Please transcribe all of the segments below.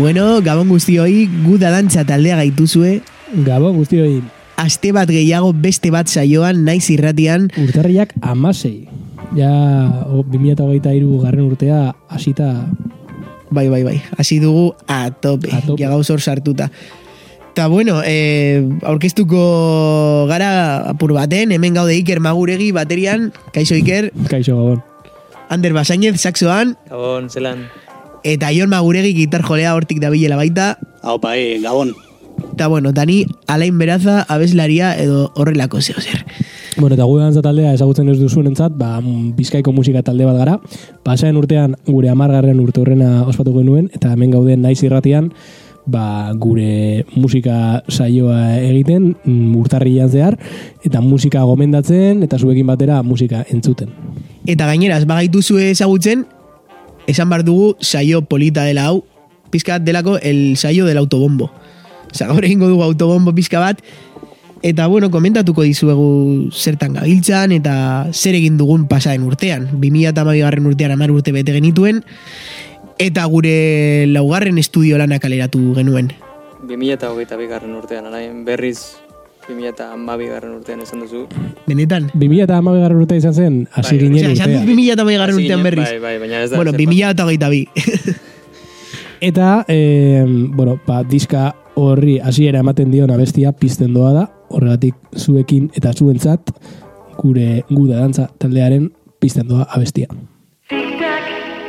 Bueno, gabon guztioi, guda dantza taldea gaituzue. Gabon guztioi. Aste bat gehiago beste bat saioan, naiz irratian. Urtarriak 16. Ja, 2023 garren urtea hasita. Bai, hasi dugu a tope. Ja gauz hor sartuta. Ta bueno, aurkeztuko gara apur baten, hemen gaude Iker Maguregi baterian. Kaixo Iker. Kaixo, gabon. Ander Basainez saxoan. Gabon, zelan. Eta Jon Maguregi gitar jolea hortik dabilela baita. Aupa, gabon. Eta bueno, tani Alain Beraza abeslaria edo horrelako zer. Bueno, eta gure dantza taldea ezagutzen ez duzuenentzat, Bizkaiko musika talde bat gara. Pasaren urtean gure 10. urte horrena ospatuko genuen, eta hemen gauden naiz irratian, gure musika saioa egiten, urtarrian zehar, eta musika gomendatzen, eta zuekin batera musika entzuten. Eta gaineraz, bagaituzue ezagutzen, esan bar dugu saio polita dela hau, pizka bat delako el saio del autobombo. Osa, gaur egingo dugu autobombo pizka bat, eta bueno, komentatuko dizuegu zertan gabiltzan, eta zer egin dugun pasaren urtean. 2012 urtean 10 urte bete genituen, eta gure 4. estudio lana kaleratu genuen. 2022 urtean, arain berriz 2012 urtean esan duzu. Benetan? 2012 urtea izan zen, hasi ginen urtea. Esan dut 2012 urtean berriz. Bai, baina ez da. Bueno, 2022. Eta, diska horri hasiera ematen dion abestia pizten doa da, horregatik zuekin eta zuentzat gure guda dantza taldearen pizten doa abestia. Tic-tac,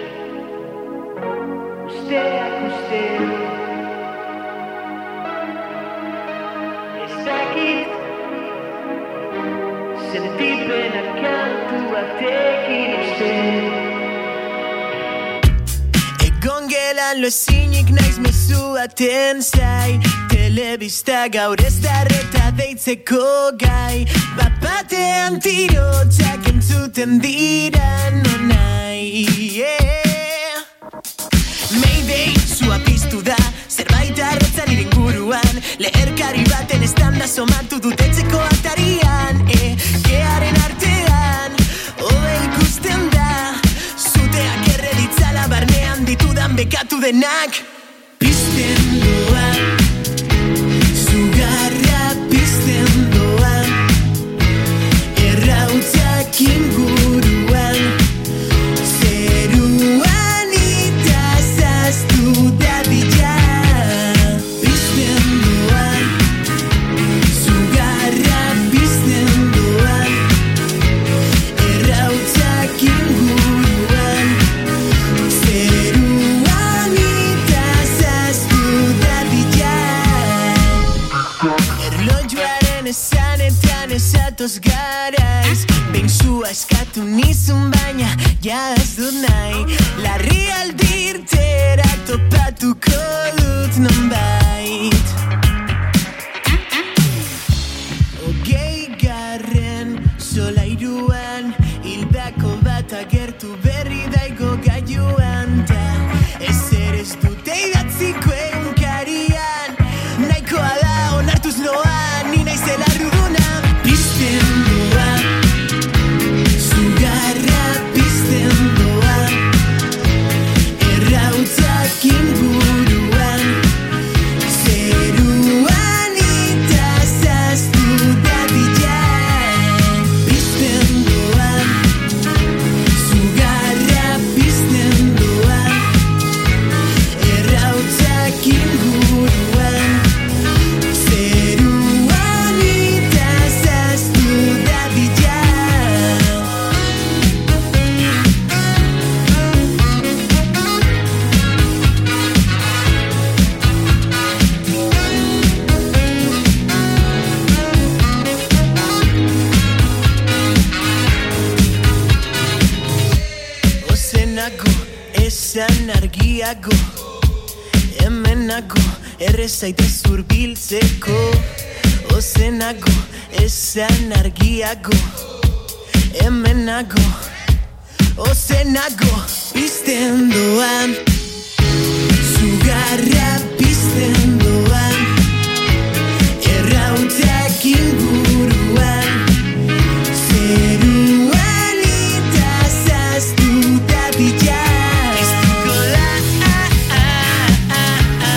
usteak uste, ezakit, sentipenak kantu batekin uste. Egon gelan lo ezinik naiz mezu aten zai, telebista gaur ez darreta deitzeko gai, batean tirotzak entzuten dira nonai, Mayday, zua piztu da, zerbait arretzan iringuruan, leherkari baten estanda somatu dutetzeko atarian, gearen artean, hobe ikusten da, zuteak erreditzala barnean ditudan bekatu denak, pizten doa, zugarra pizten doa, errautzak inguruan, zeruan itazaztu dadila, pizten doa, zugarra pizten doa, errautzak inguruan, zeruan itazaztu dadila. Erlojuaren esanetan esatoz garaiz, benzua eskatu nizun baina jaz dut nahi, larri aldirtera topatuko dut nonbait. 20. solairuan, hildako bat agertu berri daigo gaiuan da, ezer ez dute idatziko egunkarian, nahikoa da onartuz noa, ni naizela ruduna, pizten doa, zugarra pizten doa, errautzak inguruan, zeruan itazaztu dadila, pizten doa, zugarra pizten doa, errautzak inguruan, zeruan itazaztu dadila. Ozenago, esan argiago, hemenago, errezaite zurbiltzeko. Ozenago, esan argiago, hemenago, ozenago, pizten doan, zugarra pizten doan, errautzak inguruan, zeruan itazaztu dadila. Piztuko da,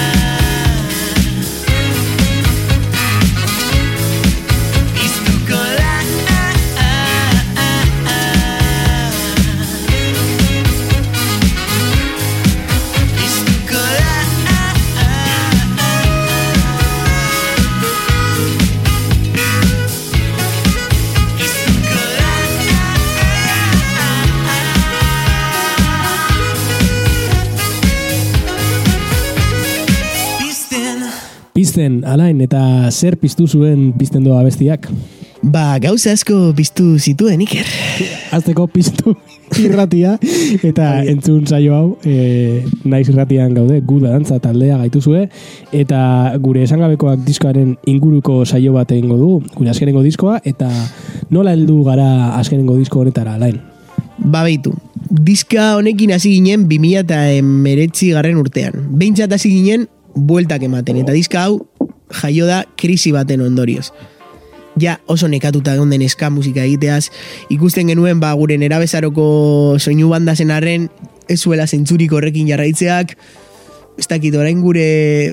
zuen, Alain, eta zer piztu zuen pizten doa abestiak? Ba, gauza asko piztu zituen, Iker. Azteko piztu irratia, eta entzun saio hau, naiz irratian gaude, gu dantza taldea gaituzue, eta gure esangabekoak diskoaren inguruko saio bat egingo du, gure azkenengo diskoa, eta nola heldu gara azkenengo disko honetara, Alain? Ba, beitu. Diska honekin hasi ginen 2019 garren urtean. Behintzat hasi ginen bueltak ematen, eta diska hau jaio da krisi baten ondorioz. Ja oso nekatuta egonden ska musika egiteaz, ikusten genuen ba gure nerabezaroko soinu banda zen arren, ez zuela zentzurik horrekin jarraitzeak, ez dakit orain gure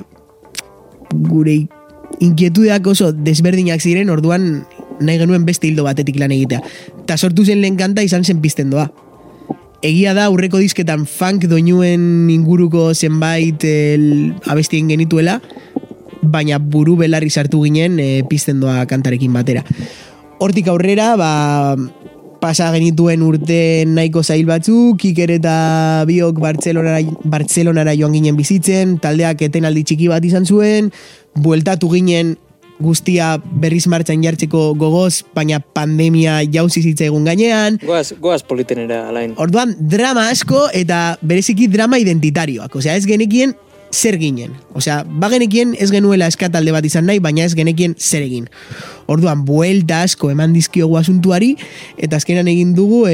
inkietudeak oso desberdinak ziren, orduan nahi genuen beste hildo batetik lan egitea. Ta sortu zen lehen kanta izan zen pizten doa. Egia da aurreko disketan funk doinuen inguruko zenbait abestien genituela, baina buru belarri sartu ginen pizten doa kantarekin batera. Hortik aurrera, ba, pasa genituen urte nahiko zail batzuk, Iker eta biok Bartzelonara joan ginen bizitzen, taldeak etenaldi txiki bat izan zuen, bueltatu ginen guztia berriz martxan jartzeko gogoz, baina pandemia jauzi zitzaigun gainean. Goaz politenera, Alain. Orduan, drama asko eta bereziki drama identitarioak. Osea, ez genekien zer ginen. Osea, bagenekien ez genuela eskatalde bat izan nahi, baina ez genekien zer egin. Orduan, buelta asko eman dizkiogu asuntuari, eta azkenan egin dugu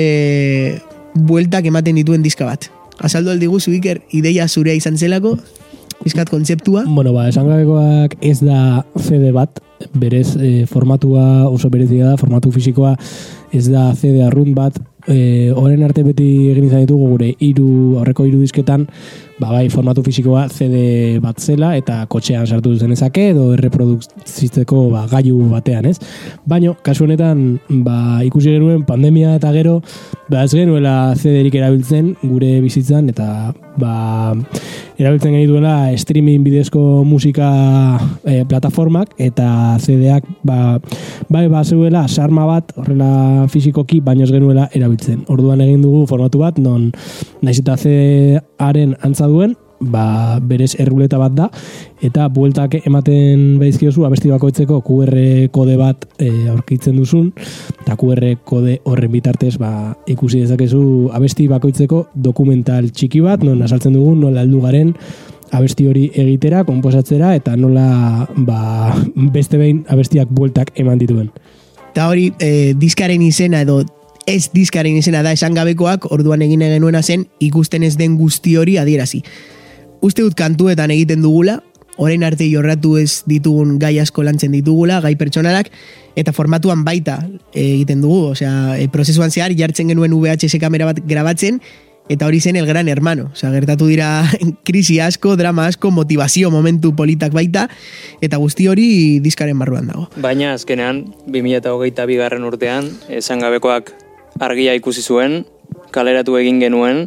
bueltak ematen dituen diska bat. Azaldu aldigu zu, Iker, ideia zurea izan zelako, bizkat kontzeptua. Bueno, ba, esangabekoak ez da CD bat, berez formatua oso berezia da, formatu fisikoa ez da CD arrunt bat, Oren arte beti egin izan ditugu gure aurreko 3 disketan, ba bai, formatu fisikoa CD bat zela eta kotxean sartu zenezake edo erreproduzitzeko ba, gailu batean, ez? Baina, kasu honetan, ba, ikusi genuen pandemia eta gero, ba, ez genuela CD-erik erabiltzen gure bizitzan eta ba, erabiltzen genituela streaming bidezko musika plataformak eta CD-ak ba zeuela sarma bat horrela fisikoki, baino ez genuela erabiltzen. Orduan egin dugu formatu bat, non naiz eta CD-aren antza duen, ba, berez erruleta bat da, eta bueltak ematen baizkiozu abesti bakoitzeko QR kode bat aurkitzen duzun, eta QR kode horren bitartez ba, ikusi dezakezu abesti bakoitzeko dokumental txiki bat, non azaltzen dugun nola heldu garen abesti hori egitera, konposatzera, eta nola ba, beste behin abestiak bueltak eman dituen. Eta hori, diskaren izena edo ez diskaren izena da esangabekoak, orduan egin genuena zen ikusten ez den guzti hori adierazi. Uste dut kantuetan egiten dugula, orain arte jorratu ez ditugun gai asko lantzen ditugula, gai pertsonalak, eta formatuan baita egiten dugu, osea, prozesuan zehar jartzen genuen VHS kamera bat grabatzen, eta hori zen El Gran Hermano. Osea, gertatu dira krisi asko, drama asko, motivazio momentu politak baita, eta guzti hori diskaren barruan dago. Baina azkenean, 2022 garren urtean, esangabekoak argia ikusi zuen, kaleratu egin genuen,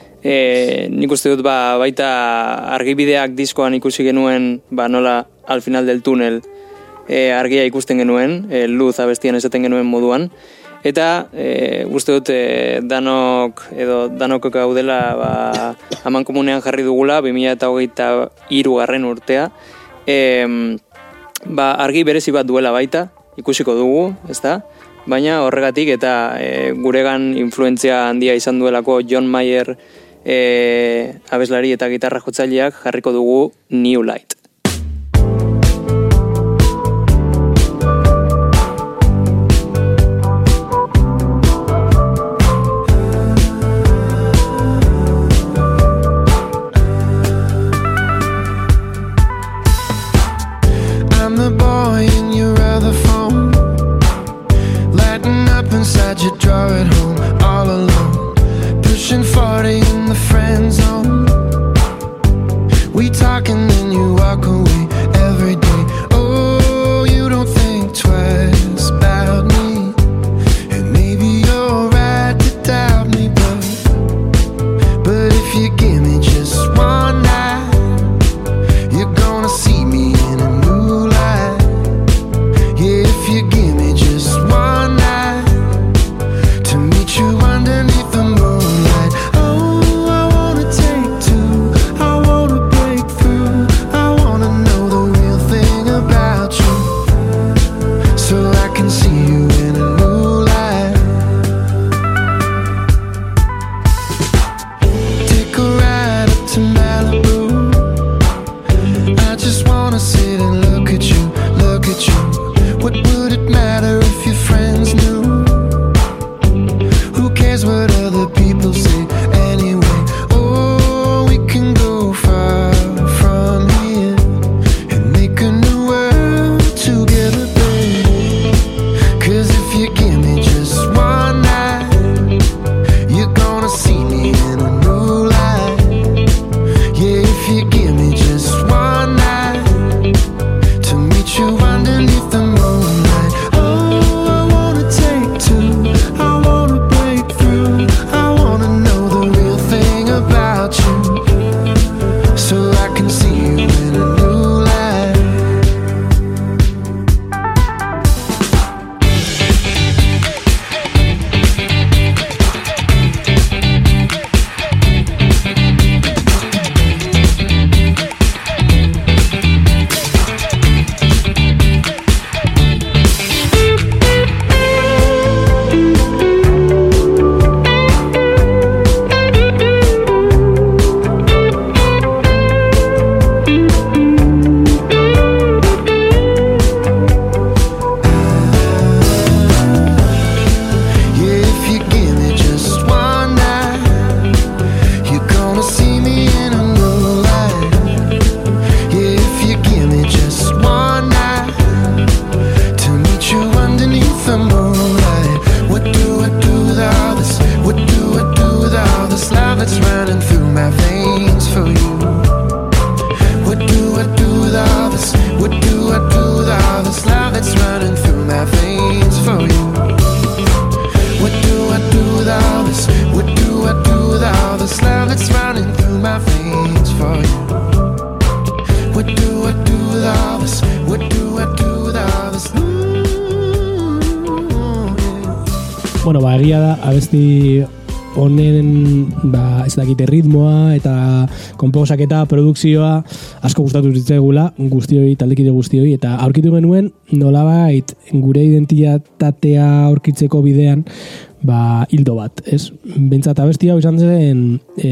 nik uste dut baita argibideak diskoan ikusi genuen, nola al final del túnel argia ikusten genuen, luz abestian esaten genuen moduan, eta uste dut danok gaudela aman komunean jarri dugula 2023 garren urtea, argi berezi bat duela baita, ikusiko dugu, ezta? Baina horregatik eta guregan influentzia handia izan duelako John Mayer abeslari eta gitarra jotzaileak jarriko dugu New Light. I'm the boy in your other phone, lighting up inside your drawer at home, all alone, pushing 40 in the friend zone. We talk and then you walk you underneath the moonlight. Oh, I wanna take two, I wanna break through, I wanna know the real thing about you, so I can see you in a new light. Bueno, egia da, abesti honen, ez dakite ritmoa eta konposaketa, produkzioa asko gustatu zitzaigula guztioi, taldekide guztioi, eta aurkitu genuen nolabait gure identitatea aurkitzeko bidean hildo bat, ez? Bentsat abesti hau izan zen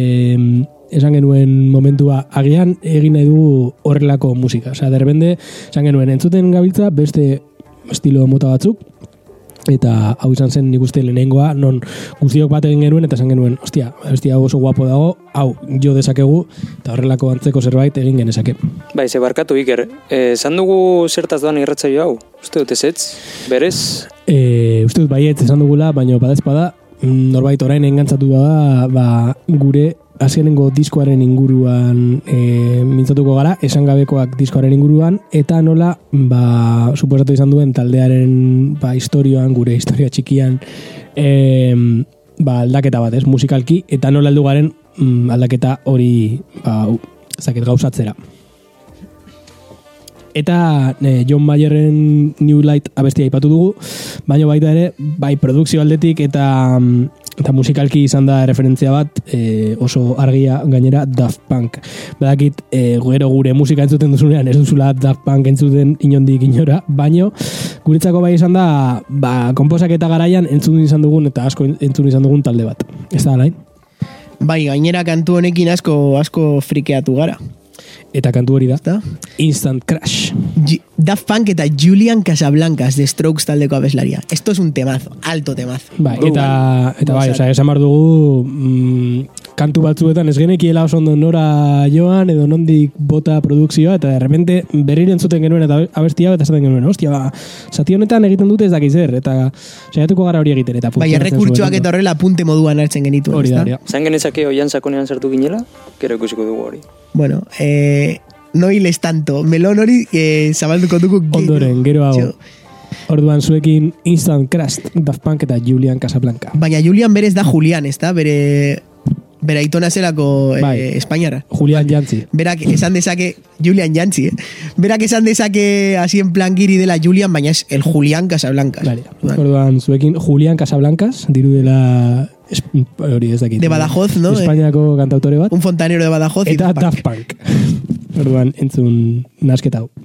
esan genuen momentua agian egin nahi du horrelako musika. Osea, derbende esan genuen entzuten gabiltza beste estilo mota batzuk, eta hau izan zen nik uste lehenengoa, non guztiok bat egin genuen, eta esan genuen, hostia hau oso guapo dago, hau jo dezakegu, eta horrelako antzeko zerbait egin genezake. Bai, ze barkatu Iker, esan dugu zertaz doan irratzaio hau? Uste dut ezetz, berez? Uste dut baietz esan dugula, baina badezpada, norbait orain engantzatu da, gure azkenengo diskoaren inguruan mintzatuko gara, esan gabekoak diskoaren inguruan, eta nola, suposatu izan duen taldearen historioan, gure historia txikian, aldaketa bat, ez, musikalki, eta nola heldu garen aldaketa hori, gauzatzera. Eta John Mayerren New Light abestia aipatu dugu, baina baita ere, bai produkzio aldetik eta musikalki izan da referentzia bat, oso argia gainera Daft Punk. Badakit, gero gure musika entzuten duzunean, ez duzula Daft Punk entzuten inondik inora, baino guretzako bai izan da, konposaketa garaian entzun izan dugun eta asko entzun izan dugun talde bat. Ez da, Alain? Bai, gainera kantu honekin asko frikeatu gara. Eta kantu hori da, Instant Crash. Daft Punk eta Julian Casablancas de Strokes taldeko abeslaria. Esto es un temazo, alto temazo. Bai, eta bai, esan behar dugu kantu batzuetan ez genekiela oso ondo nora joan edo nondik bota produkzioa, eta de repente berriro entzuten genuen eta abestia eta esaten genuen, hostia, zati honetan egiten dute ez dakiz eta saiatuko gara hori egiten. Bai, errekurtsoak eta horrela apunte moduan hartzen genituen. Hori da. Zan genezake oian sakonean sartu ginela, kero ikusiko dugu hori. Bueno, no hiles tanto. Melon hori zabalduko dugu ondoren, gero hau. Orduan zuekin Instant Crash, Daft Punk eta Julian Casablanca. Baina Julian berez da Julian, ez da? Bere aitona zelako espainara. Julian Jantzi. Berak esan dezake, Julian Jantzi, Berak esan dezake así en plan giri dela Julian, baina es el Julian Casablancas. Vale. Orduan zuekin Julian Casablancas, diru dela hori ez dakit. De Badajoz, ¿no? Espainiako kantautore bat. Un fontanero de Badajoz. Eta Daft Punk. Orduan entzun nasketa hau.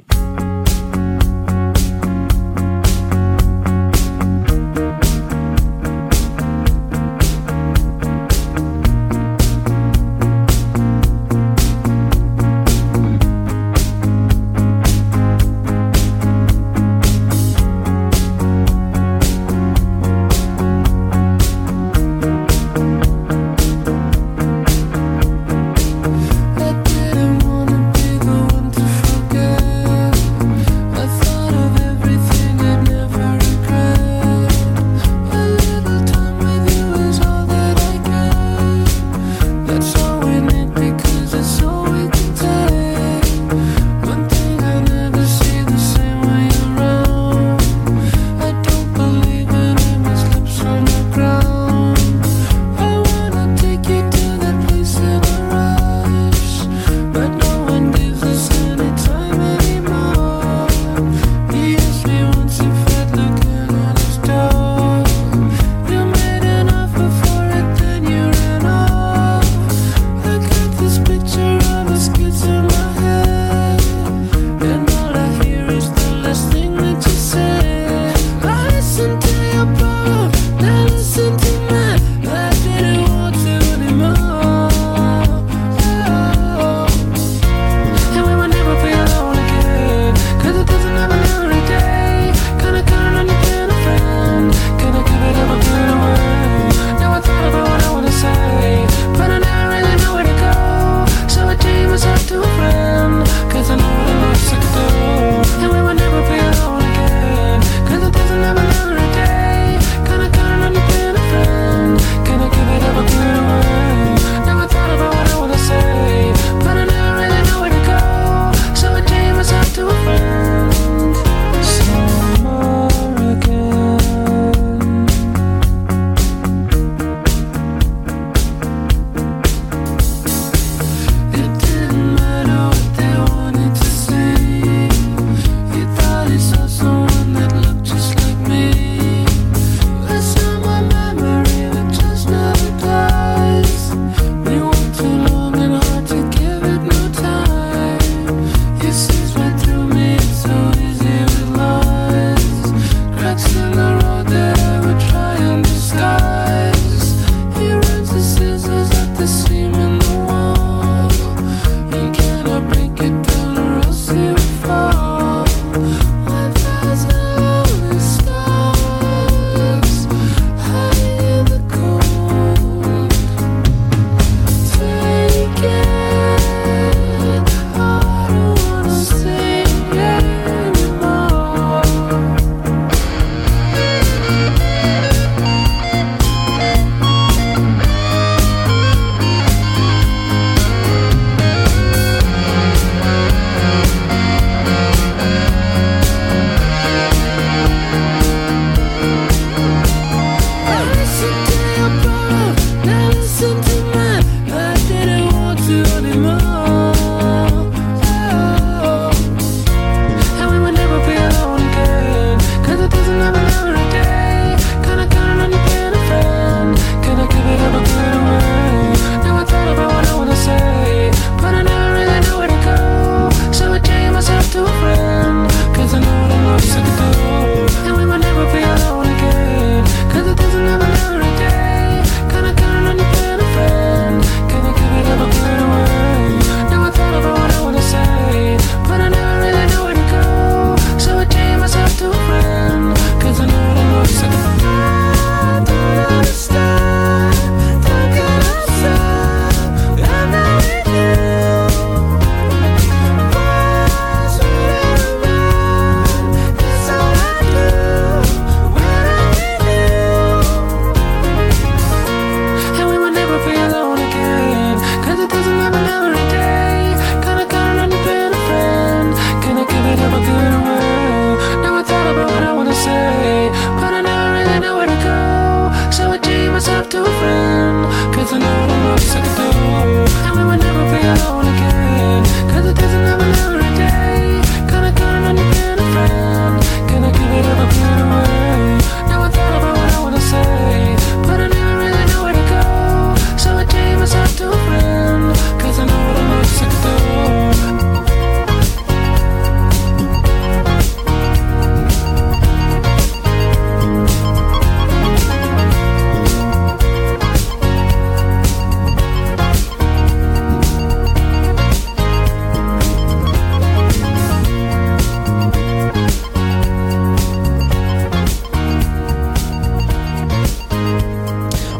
I didn't wanna be the one to forget.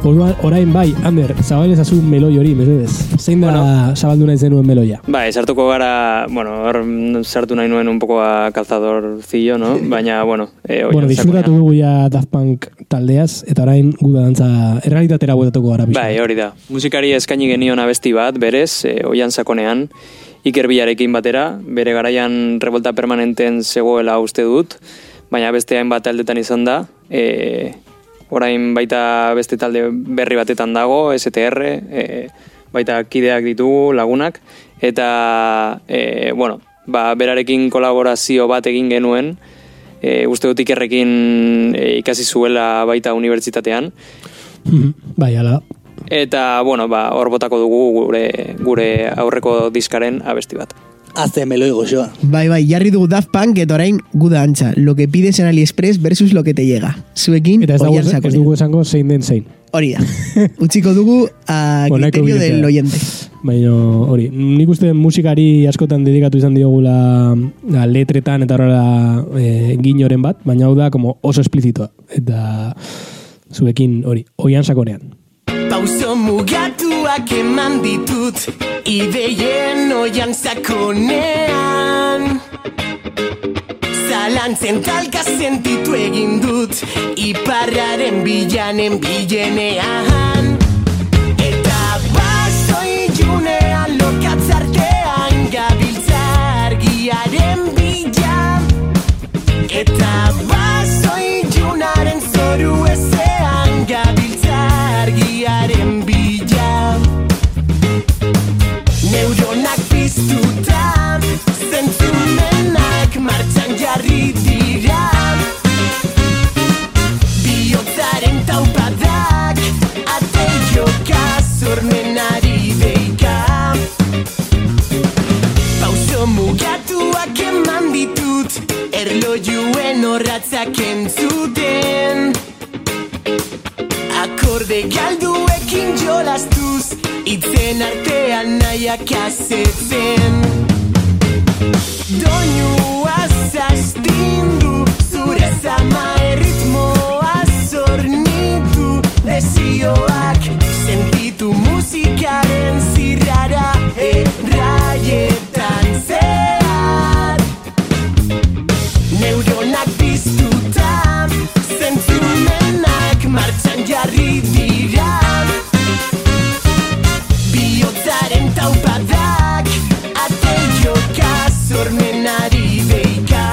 Orduan, orain bai, Ander, zabalezazu meloi hori, mesedez. Zein da zabaldu nahi zenuen meloia? Bai, sartuko gara, hor sartu nahi nuen un poco a calzadorcillo, no? Baina, disfrutatu dugu ja Daft Punk taldeaz, eta orain guda dantza errealitatera bueltatuko gara pixka. Bai, hori da. Musikari eskaini genion abesti bat, berez, oian sakonean, Iker Bilarekin batera, bere garaian revolta permanenten zegoela uste dut, baina beste hainbat taldetan izan da, orain baita beste talde berri batetan dago, STR, baita kideak ditugu, lagunak, eta, berarekin kolaborazio bat egin genuen, uste dut Ikerrekin ikasi zuela baita unibertsitatean. Bai, ala. Eta, hor botako dugu gure aurreko diskaren abesti bat. Hazte meloi goxoa. Bai, jarri dugu Daft Punk eta orain guda antza. Lo que pides en AliExpress versus lo que te llega. Zuekin, oian sakonean. Ez dugu esango zein den zein. Hori da. Utziko dugu a criterio del oyente. Baina hori, nik uste musikari askotan dedikatu izan diogula letretan eta horrela ginoren bat, baina hau da como oso esplizitoa. Eta zuekin hori, oian sakonean. Pauso mugatuak eman ditut ideien oian sakonean. Zalantzen talka sentitu egin dut iparraren bilanen bilenean. Eta basoi junean lokatzartean gabiltzar giaren bila. Eta basoi junaren zoru ezean gabiltzar giaren bila. Neuronak piztuta, zentzumenak martxan jarri dira. Bihotzaren taupadak, ate joka zormenari deika. Pauso mugatuak eman ditut, erlojuen horratzak entzuten. Akorde galduekin jolastuz, itzen artean nahiak azetzen. Doinua zastindu, zure zama erritmoa zornitu. Desioak sentitu musikaren zirrara erraietan zehar. Neuronak piztuta, zentzumenak martxan jarri dira. Bihotzaren taupadak, ate joka zormenari deika.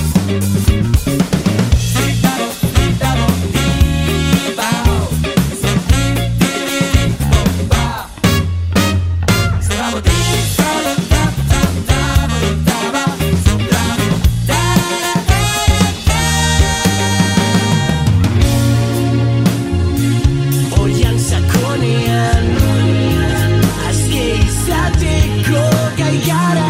Oian sakonean, azke izateko gai gara.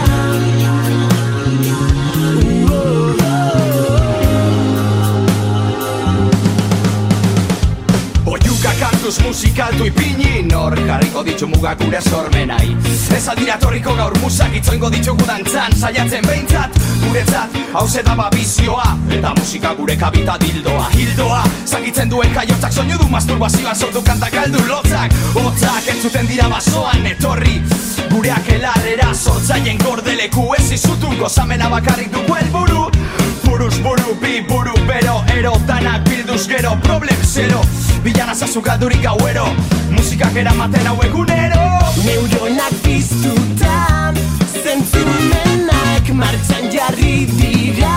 Oiuka kantuz musikaltu ipini, nor jarriko ditu mugak gure sormenai. Ez aldira torriko gaur musak itzoingo ditugu dantzan, saiatzen behintzat, guretzat, hauze da babizioa, eta musika gure kabita dildoa. Hildoa, zagitzen duen kaiotzak soinu du masturbazioan sortu kantak aldu lotzak. Hotzak entzuten dira basoan etorri, gureak elarrera sortzaien gordeleku ez izutun gozamena bakarrik dugu helburu. Buruz buru, bi buru, bero, ero, danak bilduz gero, problem zero. Bilana zazu galdurik gauero, musikak eramaten hau egunero. Neuronak piztuta, zentzumenak martxan jarri dira.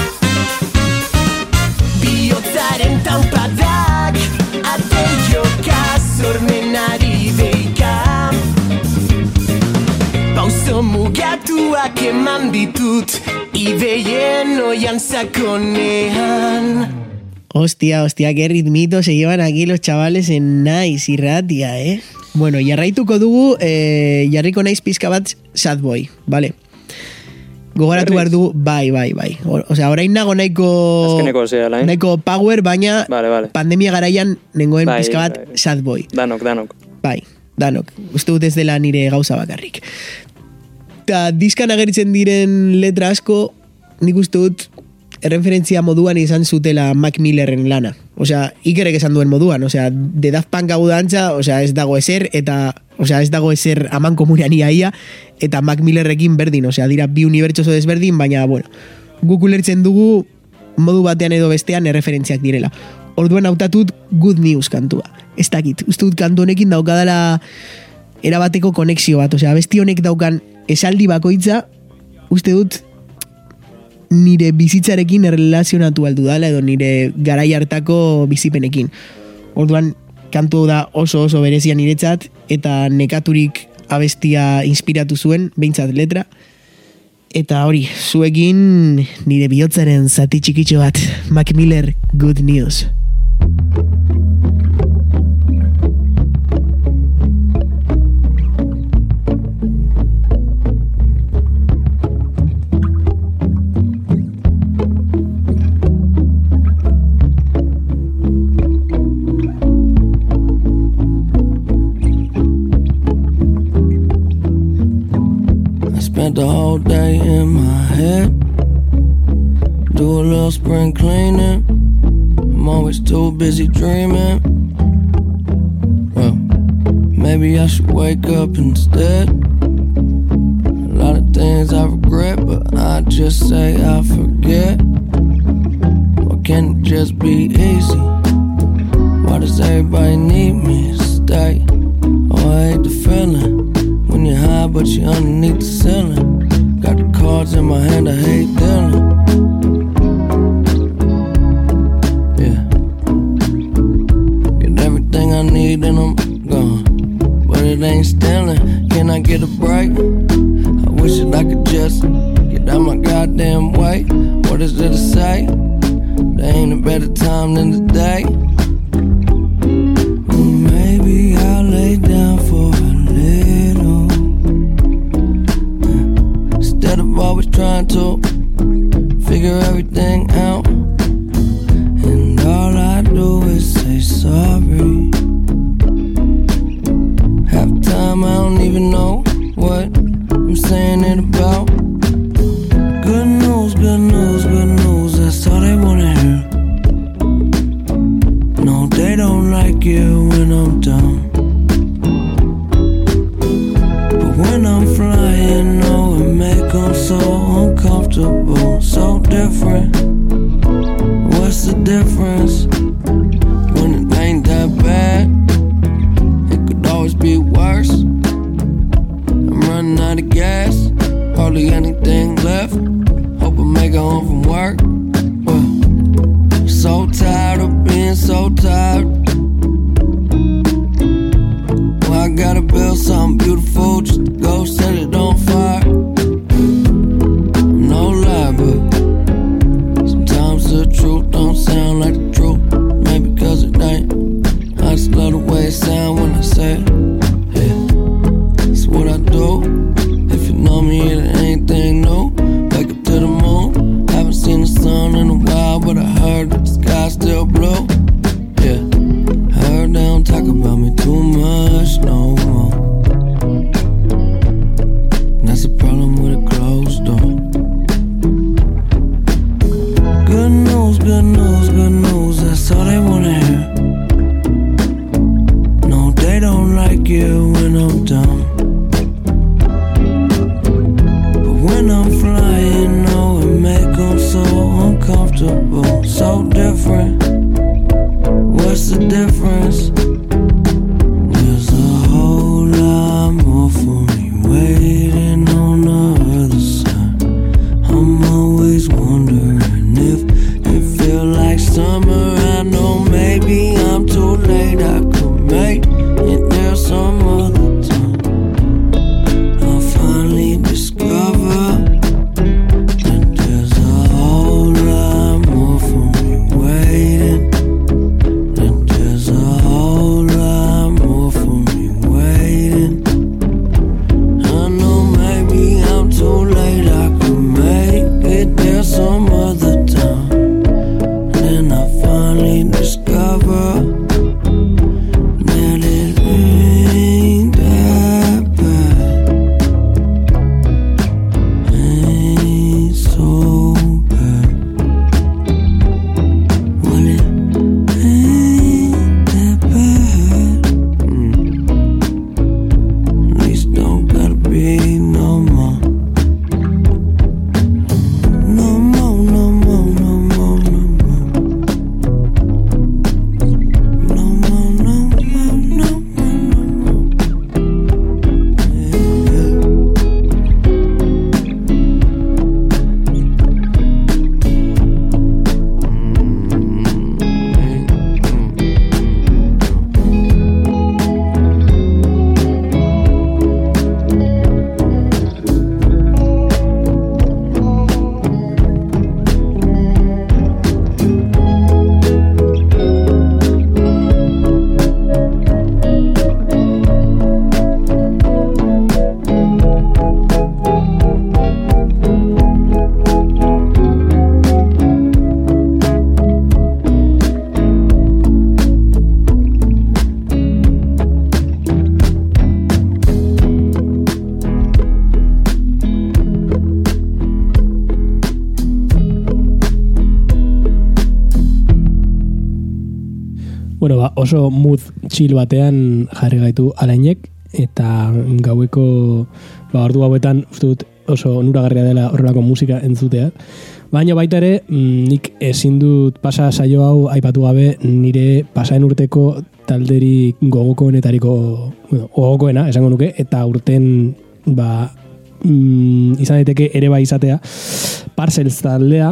Bihotzaren taupadak, ate joka zormenari deika. Pauso mugatuak eman ditut, ideien oian sakonean. Hostia, qué ritmito se llevan aquí los chavales en Nice y Ratia, ¿eh? Bueno, jarraituko dugu, jarriko naiz pizka bat Sad Boy, vale? Gogoratu behar du, bai. Osea, orain nago Azkeneko zehala, nahiko power, baina vale. pandemia garaian nengoen pizka bat Sad Boy. Danok. Bai, danok. Uste dut ez dela nire gauza bakarrik. Ta diskan ageritzen diren letra asko, nik uste dut erreferentzia moduan izan zutela Mac Millerren lana. Osea, Ikerrek esan duen moduan, osea, de Daft Punk hau da antza, osea, ez dago ezer, eta, osea, ez dago ezer aman komunean ia, eta Mac Millerrekin berdin, osea, dira bi unibertsoso desberdin, baina, bueno, guk ulertzen dugu modu batean edo bestean erreferentziak direla. Orduan hautatut Good News kantua. Ez dakit, uste dut kantu honekin daukadala erabateko konexio bat, osea, abesti honek daukan esaldi bakoitza, uste dut nire bizitzarekin erlazionatu aldu dala edo nire garai hartako bizipenekin. Orduan, kantu da oso berezia niretzat eta nekaturik abestia inspiratu zuen, behintzat letra. Eta hori, zuekin nire bihotzaren zati txikitxo bat, Mac Miller, Good News. Spent the whole day in my head. Do a little spring cleaning. I'm always too busy dreaming. Well, maybe I should wake up instead. A lot of things I regret, but I just say I forget. Why can't it just be easy? Why does everybody need me to stay? Oh, I hate the feeling when you're high but you're underneath the ceiling. Got the cards in my hand, I hate dealing. Yeah, get everything I need and I'm gone, but it ain't stealing. Can I get a break? I wish that I could just get out my goddamn way. What is there to say? There ain't a better time than today. Maybe I'll lay down for a little, instead of always trying to figure everything out. And all I do is say sorry. Half the time I don't even know what I'm saying it about. Good news, good news, good news, that's all they wanna hear. No, they don't like it when I'm down, but when I'm flying, oh, it make them so uncomfortable, so different. What's the difference? When it ain't that bad, it could always be worse. I'm running out of gas, hardly anything left. Hope I make it home from work. So tired of being so tired. Well, I gotta build something beautiful just to go set it on fire. No lie, but sometimes the truth don't sound like the truth. Maybe cause it ain't. I just love the way it sound when I say it. Yeah, it's what I do. If you know me, it ain't anything new. Wake up to the moon. Haven't seen the sun in a while, but I heard that the sky's still blue. Yeah, I heard they don't talk about me too much no more. That's the problem with a closed door. Good news, good news, good news, that's all they wanna hear. No, they don't like it when I'm down, but when I'm flying, oh, it make them so uncomfortable, so different. What's the difference? There's a whole lot more for me waiting on the other side. I'm always wondering if it feel like summer. I know maybe I'm too late, I could make it there some other time. I'll finally discover that there's a whole lot more for me waiting Bueno, oso mood chill batean jarri gaitu Alainek, eta gaueko ordu hauetan uste dut oso onuragarria dela horrelako musika entzutea. Baina baita ere, nik ezin dut pasa saio hau aipatu gabe nire pasaen urteko talderik gogokoena, esango nuke, eta urten izan daiteke ere bai izatea Parcels taldea.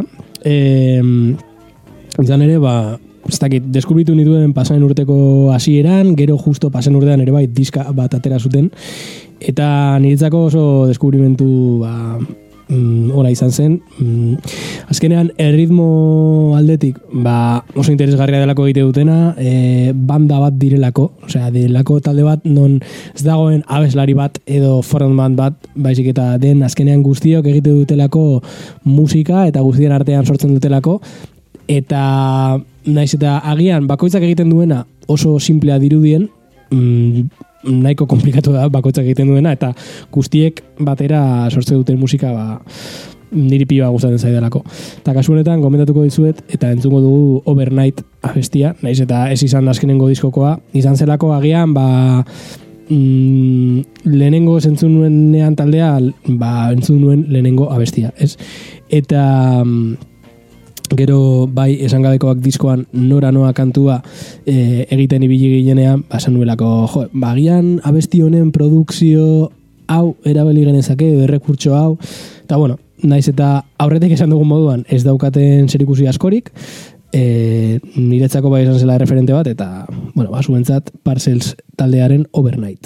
Izan ere, ez dakit, deskubritu nituen pasaen urteko hasieran, gero justo pasaen urtean ere bai diska bat atera zuten, eta niretzako oso deskubrimentu hola izan zen. Azkenean, erritmo aldetik oso interesgarria delako egite dutena, banda bat direlako, osea, delako talde bat non ez dagoen abeslari bat edo frontman bat, baizik eta den azkenean guztiok egite dutelako musika eta guztien artean sortzen dutelako, eta naiz eta agian bakoitzak egiten duena oso simplea dirudien, nahiko komplikatu da bakoitzak egiten duena, eta guztiek batera sortze duten musika niri piba gustatzen zaidalako. Eta kasu honetan gomendatuko dizuet eta entzungo dugu Overnight abestia, naiz eta ez izan azkenengo diskokoa, izan zelako agian lehenengo entzun nuenean taldea entzun nuen lehenengo abestia, ez? Eta gero bai esan gabekoak diskoan Nora Noa kantua egiten ibili ginenean, esan nuelako, agian abesti honen produkzio hau erabili genezake, errekurtso hau, eta bueno, naiz eta aurretik esan dugun moduan ez daukaten zerikusi askorik, niretzako bai esan zela referente bat, eta bueno, zuentzat Parcels taldearen Overnight.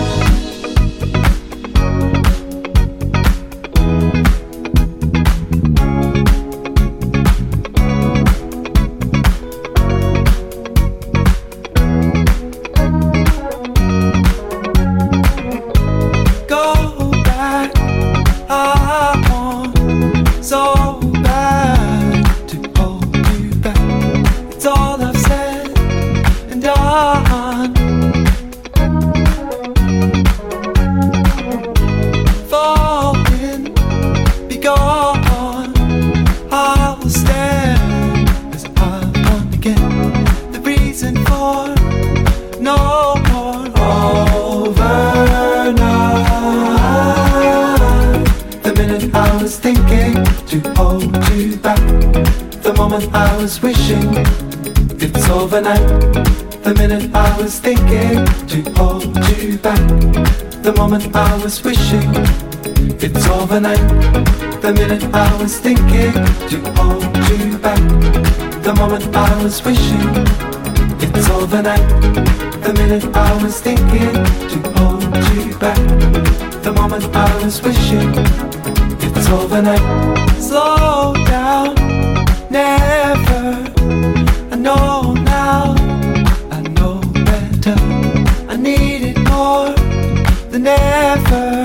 I was wishing it's overnight. The minute I was thinking to hold you back. The moment I was wishing it's overnight. The minute I was thinking to hold you back. The moment I was wishing it's overnight. The minute I was thinking to hold you back. The moment I was wishing it's overnight. Slow down. Never, I know now, I know better. I need it more than ever.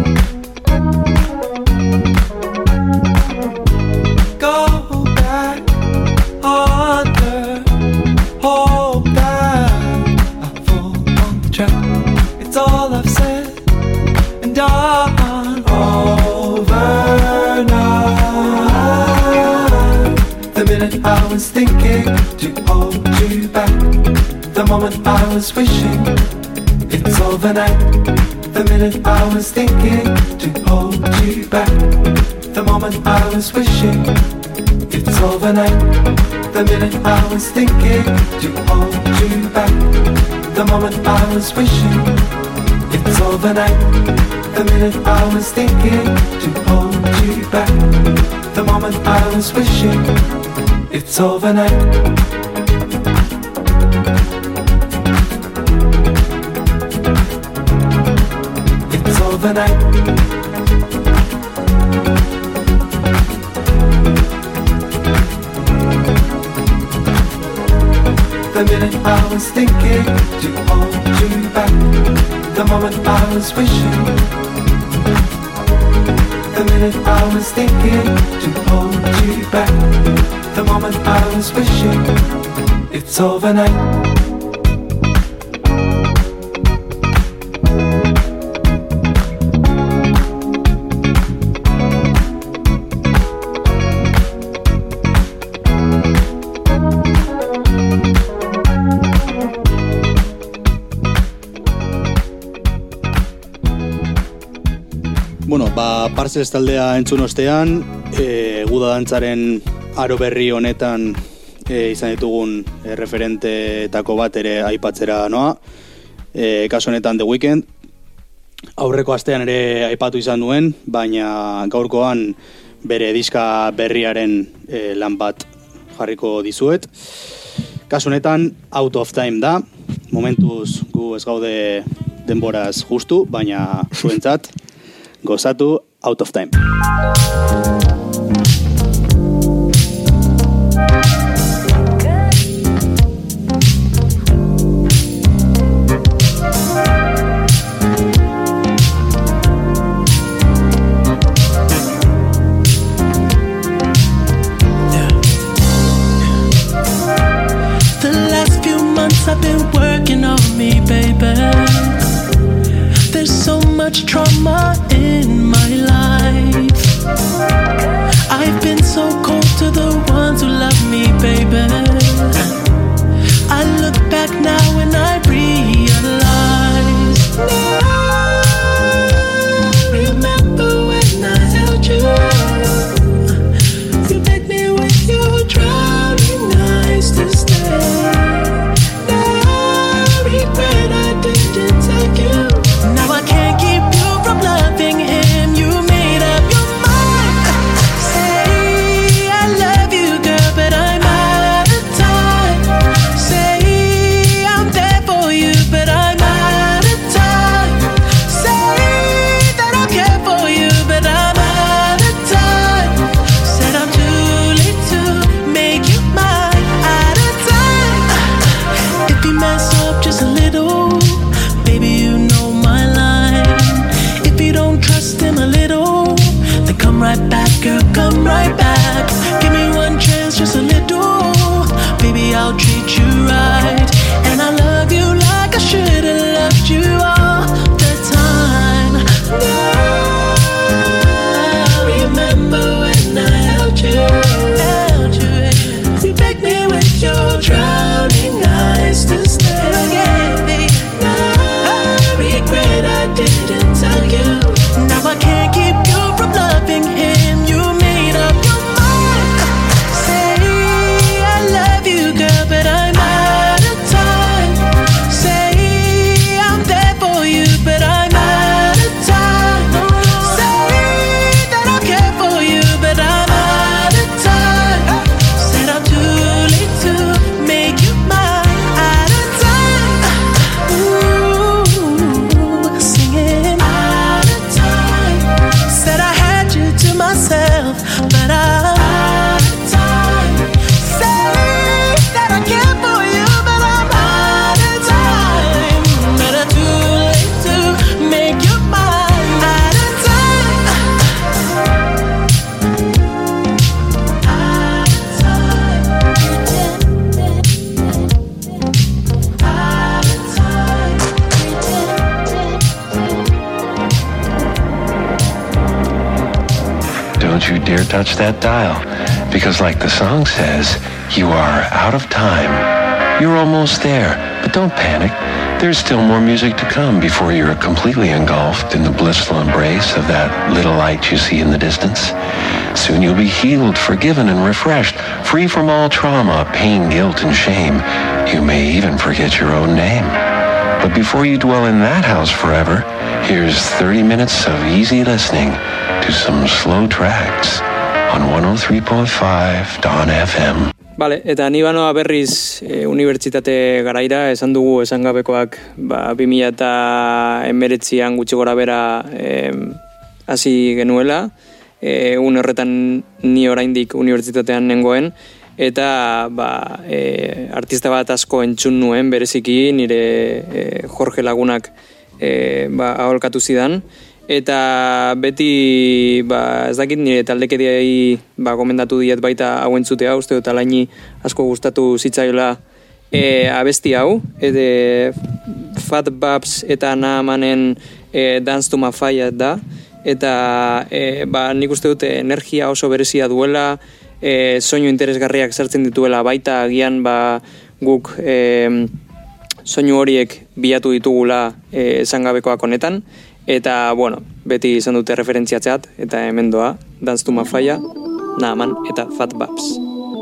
Go back under, hope that I fall on the track. It's all I've said and done overnight. The minute I was thinking to hold you back. The moment I was wishing it's overnight. The minute I was thinking to hold you back. The moment I was wishing it's overnight. The minute I was thinking to hold you back. The moment I was wishing it's overnight. The minute I was thinking to hold you back. The moment I was wishing it's overnight. It's overnight. The minute I was thinking to hold you back. The moment I was wishing. The minute I was thinking to hold you back. The moment I was wishing it's overnight. Parcels taldea entzun ostean, guda dantzaren aro berri honetan izan ditugun referenteetako bat ere aipatzera noa. Kasu honetan The Weeknd. Aurreko astean ere aipatu izan duen, baina gaurkoan bere diska berriaren lan bat jarriko dizuet. Kasu honetan Out of Time da. Momentuz gu ez gaude denboraz justu, baina zuentzat gozatu Out of Time. I've been working on me, baby. There's so much trauma in my life. I've been so cold to the ones who love me, baby. I look back now and I realize. Remember when I held you? You begged me with your drowning eyes to stay. Regret I didn't take you. Now I can't keep you from loving him. You made up your mind. Say I love you, girl, but I'm out of time. Say I'm there for you, but I'm out of time. Say that I care for you, but I'm out of time. Said I'm too late to make you mine. Out of time. If you mess up just a little, baby, you know my line. If you don't trust him a little, then come right back, girl, come right back. Give me one chance, just a little, baby, I'll treat you right. And I love you like I should have loved you all the time. Now, remember when I held you? You begged me with your drowning eyes to stay again. Regret I didn't tell you. Now I can't keep you from loving him. You made up your mind. Say I love you, girl, but I'm out of time. Say I'm there for you, but I'm out of time. Say that I care for you, but I'm out of time. Said I'm too late to make you mine. Out of time. Singing out of time. Said I had you to myself, but I'm out of time. Say that I care for you, but I'm out of time. But I'm too late to make you mine. Out of time. Out of time. Out of time. Don't you dare touch that dial, because like the song says, you are out of time. You're almost there, but don't panic. There's still more music to come before you're completely engulfed in the blissful embrace of that little light you see in the distance. Soon you'll be healed, forgiven, and refreshed, free from all trauma, pain, guilt, and shame. You may even forget your own name. But before you dwell in that house forever, here's 30 minutes of easy listening to some slow tracks on 103.5 Dawn FM. Bale, eta ni banoa berriz unibertsitate garaira, esan dugu esangabekoak 2019an gutxi gora bera hasi genuela, un horretan ni oraindik unibertsitatean nengoen, eta artista bat asko entzun nuen bereziki nire Jorge Lagunak aholkatu zidan, eta beti ez dakit nire taldekeriei gomendatu diet baita hau entzutea, uste dut alaini asko gustatu zitzaiola abesti hau, Fat Babs eta Naamanen Dance to My Fire da, eta nik uste dut energia oso berezia duela, soinu interesgarriak sartzen dituela baita, agian guk soinu horiek bilatu ditugula esangabekoak honetan, eta bueno, beti izan dute referentziatzat, eta hemen doa, Dance to My Fire, Naaman eta Fat Babs.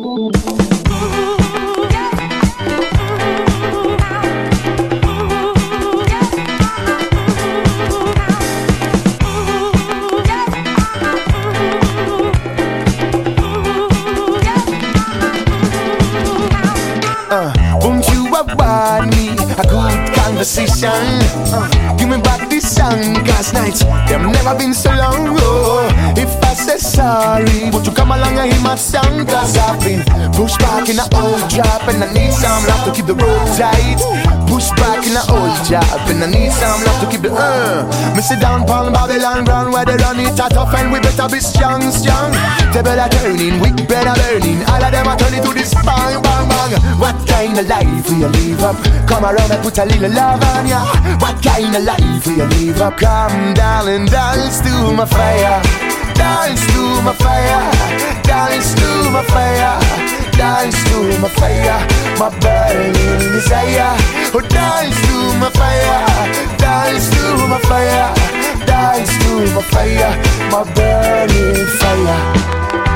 Won't you award me a good conversation? Give me back this song, cause nights they've never been so long. Oh, if I say sorry, would you come along and hear my song? Cause I've been pushed back in an old job and I need some love to keep the road tight. Pushed back in an old job and I need some love to keep the me sit down Palm Babylon ground where they run it a tough and we better be strong, strong. Table are turning, wick bread are burning, all of them are turning to this bang, bang, bang. What kind of life will you live up? Come around and put a little love on ya. What kind of life will you live up? Come darling, dance to my fire. Dance to my fire. Dance to my fire. Dance to my fire. My burning desire. Oh, dance to my fire. Dance to my fire. Dance to my fire. My burning fire.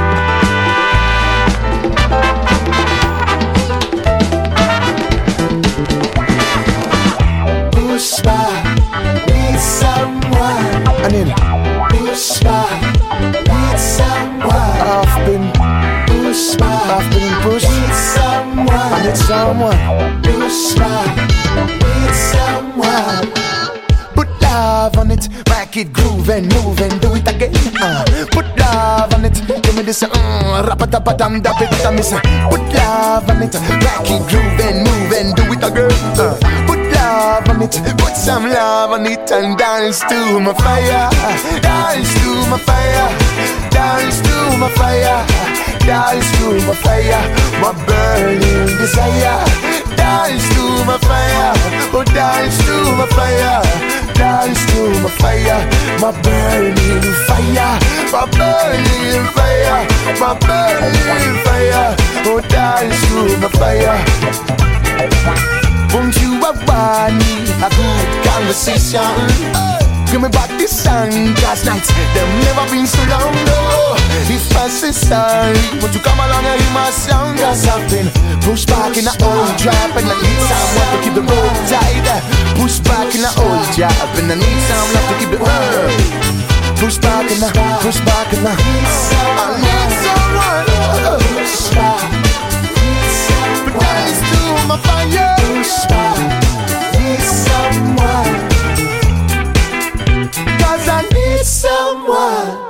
Push back, need someone. I need push back, need someone. I've been pushed back, I've been pushed. Need someone, I need someone. Push back, need someone. Put love on it, make it groove and move and do it again. Put love on it, give me this rap-a-tap-a-tam, dap-it-tam. Put love on it, make it groove and move and do it again. Put love on it, put some love on it and dance to my fire. Dance to my fire. Dance to my fire. Dance to my fire. My burning desire. Dance to my fire. Oh, dance to my fire. Dance to my fire. My burning fire. My burning fire. My burning fire. Oh, dance to my fire. Won't you award me a good conversation? Give me back this song, cause nights they've never been so long, no. If I say sorry, won't you come along and hear my song? Cause I've been pushed back in an old job and I need someone to keep the road tight. Pushed back in an old job and I need someone to keep the pushed back in a, pushed back in a, I need someone. Push back, but dance to my fire. Push back, need someone. Cause I need someone.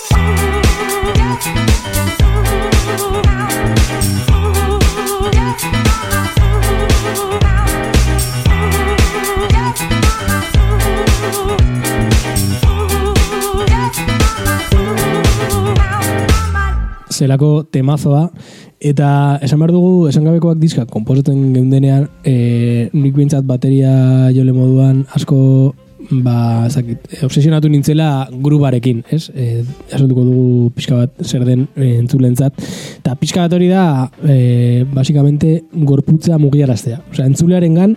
Zelako temazoa, eta esan behar dugu, esan gabekoak diskak konposatzen geundenean, nik bintzat bateria jole moduan asko obsesionatu nintzela grubarekin, ez? Esantuko dugu pixka bat zer den entzulentzat, eta pixka bat hori da basikamente gorputza mugiaraztea, osea, entzulearengan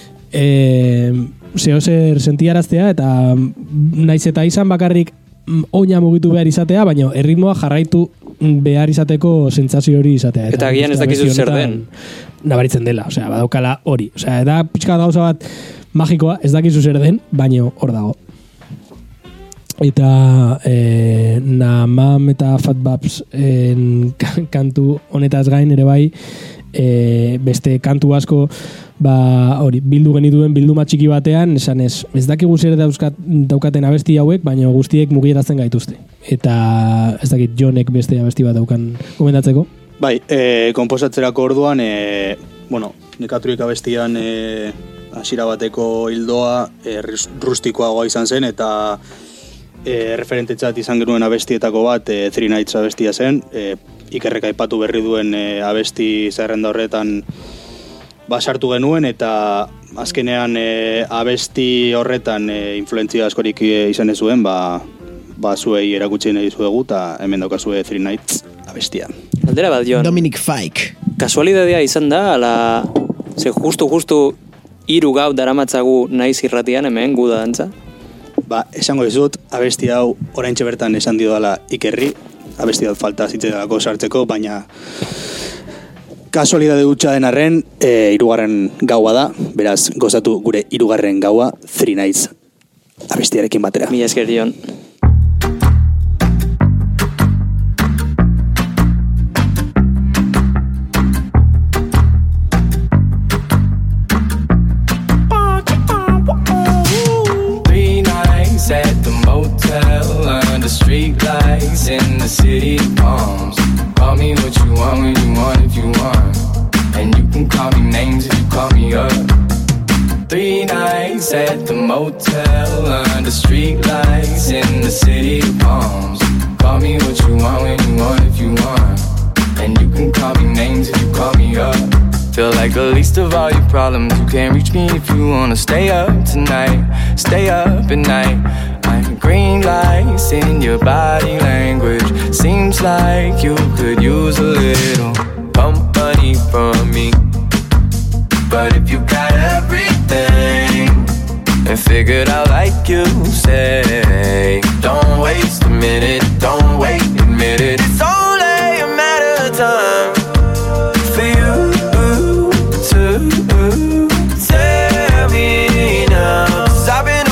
zehozer sentiaraztea, eta naiz eta izan bakarrik oina mugitu behar izatea, baina erritmoa jarraitu behar izateko sentsazio hori izatea. Eta agian ez dakizu zer den. Nabaritzen dela, osea, badaukala hori. Osea, da pixka gauza bat magikoa, ez dakizu zer den, baina hor dago. Eta Naamam eta Fat Babs kantu honetaz gain ere bai, beste kantu asko hori, bildu genituen bilduma txiki batean, esan ez dakigu zer daukaten abesti hauek, baina guztiek mugierazten gaituzte. Eta ez dakit Jonek beste abesti bat daukan komendatzeko? Bai, konposatzerako orduan, nekaturik abestian hasiera bateko hildoa rustikoagoa izan zen, eta referentetzat izan genuen abestietako bat, Three Nights abestia zen, Ikerrek aipatu berri duen abesti zerrenda horretan basartu genuen, eta azkenean abesti horretan influentzia askorik izan ez zuen, zuei erakutsi nahi zuegu, eta hemen daukazue Three Nights abestia. Aldera bat, Jon. Dominic Fike. Kasualidadea izan da, justu 3 gau daramatzagu naiz irratian hemen, guda dantza. Esango dizut, abesti hau oraintxe bertan esan diodala Ikerri, abesti hau falta zitzelako sartzeko, baina kasualidade hutsa den arren, hirugarren gaua da, beraz, gozatu gure hirugarren gaua, Three Nights abestiarekin batera. Mila esker Dion. At the motel under street lights in the city of palms. Call me what you want when you want if you want, and you can call me names if you call me up. 3 nights at the motel under street lights in the city of palms. Call me what you want when you want if you want, and you can call me names if you call me up. Feel like the least of all your problems. You can't reach me if you wanna stay up tonight. Stay up at night. I'm green lights in your body language. Seems like you could use a little company from me. But if you got everything and figured out like you say, don't waste a minute, don't wait, admit it. It's only a matter of time for you to tell me now. 'Cause I've been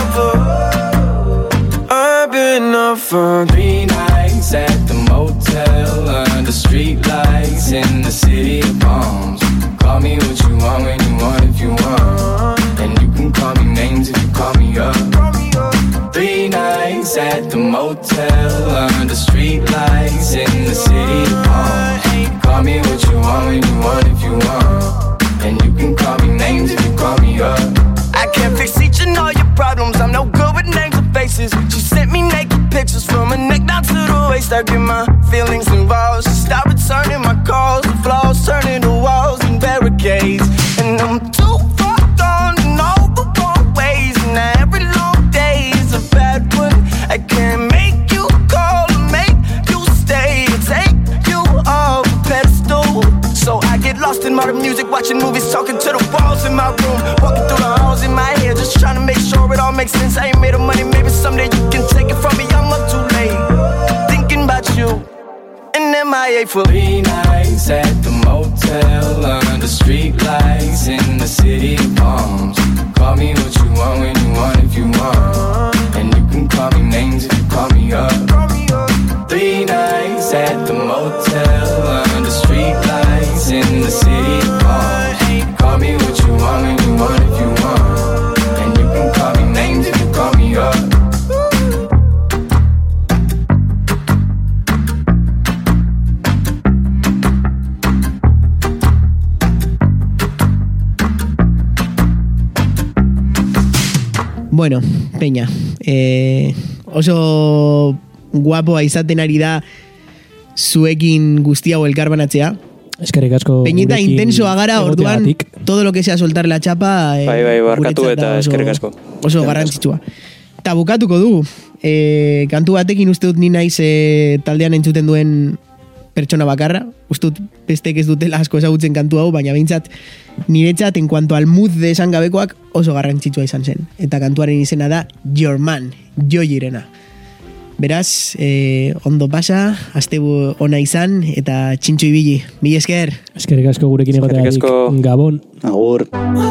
up for 3 nights at the motel under street lights in the city of palms. Call me what you want when you want if you want, and you can call me names if you call me up. 3 nights at the motel under street lights in the city of palms. Call me what you want when you want if you want, and you can call me names if you call me up. I can't fix each and all your problems. I'm no good with names or faces. She sent me naked pictures from her neck down to the waist. I get my feelings involved. She stopped returning my calls. The flaws turning to walls and barricades. And I'm too far gone in all the wrong ways. And every long day is a bad one. I can't make you call or make you stay or take you off a pedestal. So I get lost in modern music, watching movies, talking to the walls in my room, walking through the halls in my head, just trying to make sure it all makes sense. I ain't made of money, maybe someday you can take it from me. I'm up too late, thinking about you, and MIA for 3 nights at the motel under street lights in the city of palms. Call me what you want when you want if you want, and you can call me names if you call me up. 3 nights at the motel under street lights in the city of palms. Call me what you want when you want if you want, and you can call me names if you call me up. Bueno, Peña, oso guapoa izaten ari da zuekin guzti hau elkarbanatzea. Eskerrik asko. Peñita gurekin intensoa gara, orduan egoteagatik. todo lo que sea soltar la chapa. Bai, barkatu guretzat da eta eskerrik asko. Oso garrantzitsua. Eta bukatuko dugu. Kantu batekin uste dut ni naiz taldean entzuten duen pertsona bakarra. Uste dut bestek ez dutela asko ezagutzen kantu hau, baina behintzat niretzat en cuanto al mood de esan gabekoak oso garrantzitsua izan zen. Eta kantuaren izena da Your Man, Joyirena. Beraz, ondo pasa, aste ona izan, eta txintxo ibili. Mila esker. Eskerrik asko gurekin egoteagatik. Gabon. Agur.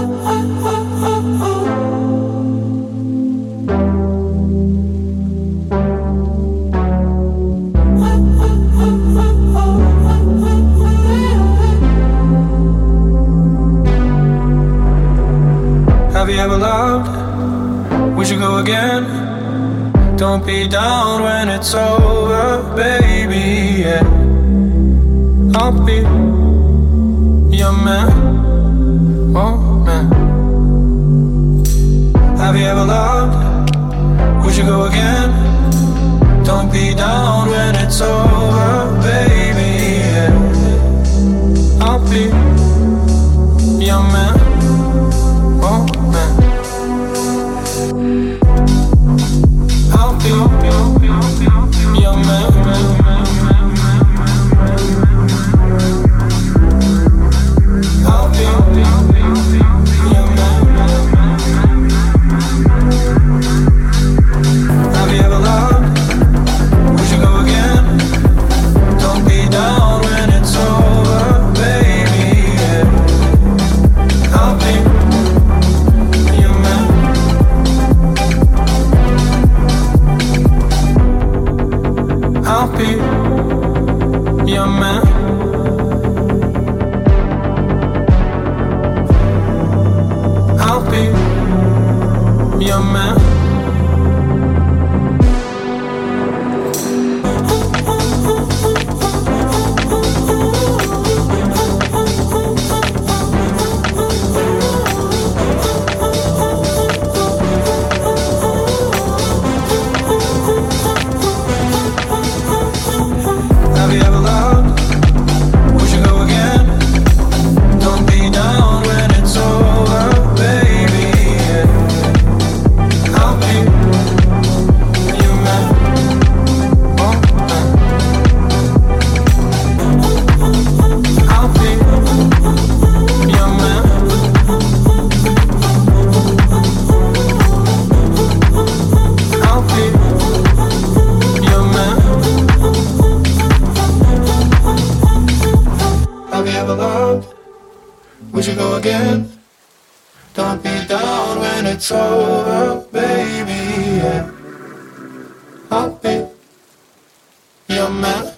Have you ever loved? We should go again. Don't be down when it's over, baby, yeah. I'll be your man, oh man. Have you ever loved? We should go again. Don't be down when it's over, baby, yeah. I'll be your man, oh man. I'll be your man. I'll be your man. your man. Have you ever loved? We should go again. Don't be down when it's over, baby. Yeah. I'll be your man. Oh, I'll be your man. I'll be your man. Have you ever loved? Would you go again? Don't be down when it's over, baby. Yeah. I'll be your man.